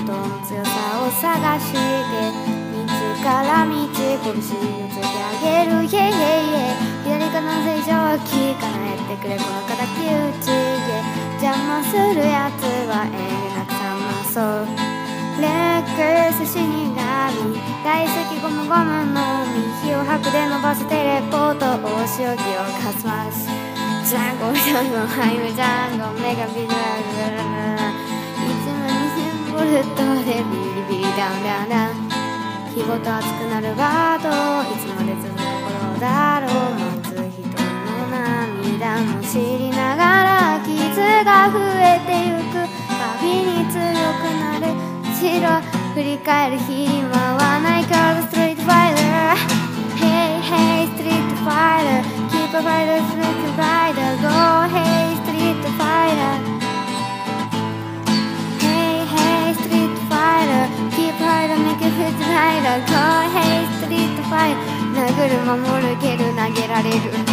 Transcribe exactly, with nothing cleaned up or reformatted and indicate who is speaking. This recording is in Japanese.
Speaker 1: 当の強さを探して自ら道拳をつけ上げる、イエイイエイ左肩の正常期叶えてくれこの敵討ち、邪魔するやつは永遠なくさまそう。レックス死神大好きゴムゴムの実火を吐くで伸ばすテレポート大潮気をかすますジャンゴジャンゴハイムジャンゴメガビジュアルいちまんにせんボルトでビリビリダウンダウンダウン日ごと熱くなるバードいつまで続く頃だろう待つ人の涙も知りながら傷が増えてゆく旅に強くなる白振り返る暇はないからストリートファイター Hey hey ストリートファイター Keep a fighter ストリートファイター Go hey ストリートファイター Hey hey ストリートファイター Keep a fighter make a fit fighter Go hey ストリートファイター殴る守る蹴る投げられる